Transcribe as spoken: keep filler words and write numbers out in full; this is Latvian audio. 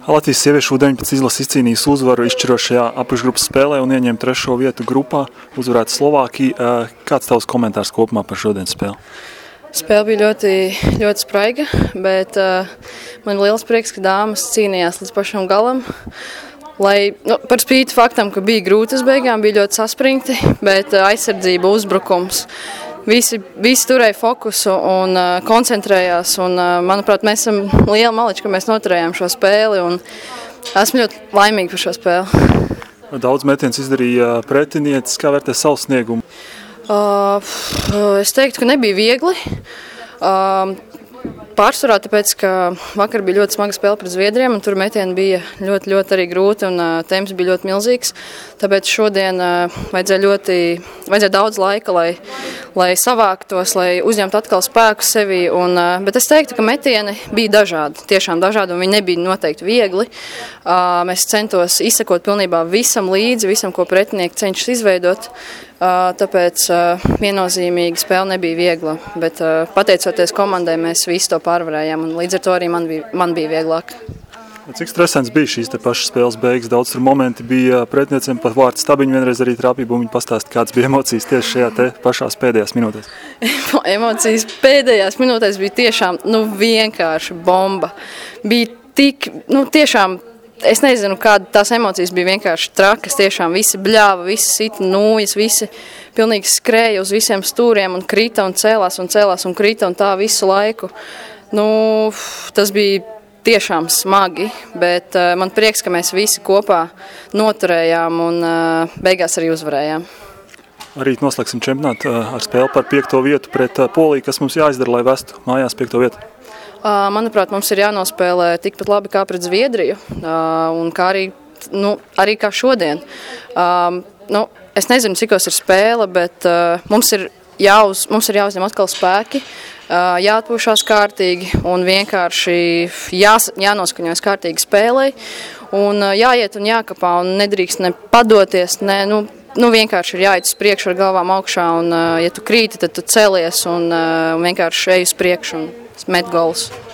Latvijas sieviešu U deviņpadsmit izlase izcīnījis uzvaru izšķirošajā apakšgrupas spēlē un ieņem trešo vietu grupā, uzvarēta Slovākija. Kāds tavs komentārs kopumā par šodienas spēli? Spēle bija ļoti, ļoti spraiga, bet uh, man ir liels prieks, ka dāmas cīnījās līdz pašam galam. Lai, nu, par spīti faktam, ka bija grūti uz beigām, bija ļoti saspringti, bet uh, aizsardzība, uzbrukums. Visi, visi turēja fokusu un uh, koncentrējās, un, uh, manuprāt, mēs esam liela maliča, ka mēs noturējām šo spēli, un esmu ļoti laimīga par šo spēli. Daudz metiens izdarīja pretinietis, kā vērtē savu sniegumu? Uh, es teiktu, ka nebija viegli. Uh, Pārsvarā, tāpēc, ka vakar bija ļoti smaga spēle pret Zviedriem, un tur metieni bija ļoti, ļoti arī grūti, un uh, temps bija ļoti milzīgs. Tāpēc šodien uh, vajadzēja ļoti, vajadzēja daudz laika, lai, lai savāktos, lai uzņemtu atkal spēku sevī. Un, uh, bet es teiktu, ka metieni bija dažādi, tiešām dažādi, un viņi nebija noteikti viegli. Uh, mēs centos izsekot pilnībā visam līdzi, visam, ko pretinieki cenšas izveidot. Uh, tāpēc uh, viennozīmīgi spēle nebija viegla, bet uh, pateicoties komandai mēs visu to pārvarējām, un līdz ar to arī man bija, man bija vieglāk. Cik stresants bija šīs te pašas spēles beigas? Daudz tur momenti bija pretinieciem, pat vārds stabiņu vienreiz arī trāpīja, bumbiņu pastāst, kāds bija emocijas tieši šajā te pašās pēdējās minūtēs? Emocijas pēdējās minūtēs bija tiešām, nu, vienkārši bomba. Bija tik, nu, tiešām, es nezinu, kāda tās emocijas bija vienkārši trakas, tiešām visi bļāva, visi sita nūjas, visi pilnīgi skrēja uz visiem stūriem un krita un cēlās un cēlās un krita un tā visu laiku. Nu, tas bija tiešām smagi, bet uh, man prieks, ka mēs visi kopā noturējām un uh, beigās arī uzvarējām. Rīt noslēgsim čempionātu uh, ar spēli par piekto vietu pret uh, Poliju, kas mums jāizdara, lai vestu mājās piekto vietu. Uh, manuprāt, mums ir jānospēlē tikpat labi kā pret Zviedriju, uh, un kā arī, nu, arī kā šodien. Uh, nu, es nezinu, cikos ir spēle, bet uh, mums, ir jāuz, mums ir jāuzņem atkal spēki, uh, jāatpūšās kārtīgi un vienkārši jās, jānoskaņojas kārtīgi spēlei, un uh, jāiet un jākapā un nedrīkst ne padoties, ne, nu, nu vienkārši ir jāiet uz priekšu ar galvām augšā, un uh, ja tu krīti, tad tu celies un uh, vienkārši ej uz priekšu un met golus.